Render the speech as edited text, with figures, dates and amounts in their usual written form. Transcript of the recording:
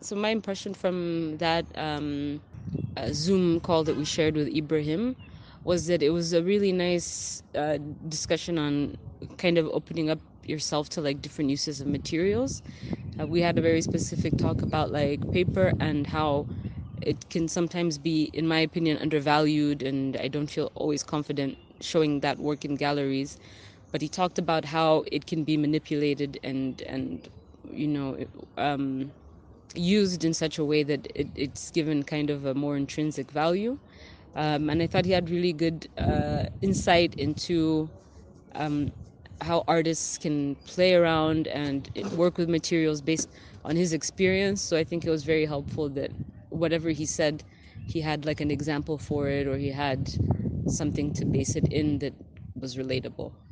So my impression from that Zoom call that we shared with Ibrahim was that it was a really nice discussion on kind of opening up yourself to like different uses of materials. We had a very specific talk about like paper and how it can sometimes be, in my opinion, undervalued, and I don't feel always confident showing that work in galleries. But he talked about how it can be manipulated and you know used in such a way that it's given kind of a more intrinsic value. And I thought he had really good insight into how artists can play around and work with materials based on his experience. So I think it was very helpful that whatever he said, he had like an example for it, or he had something to base it in that was relatable.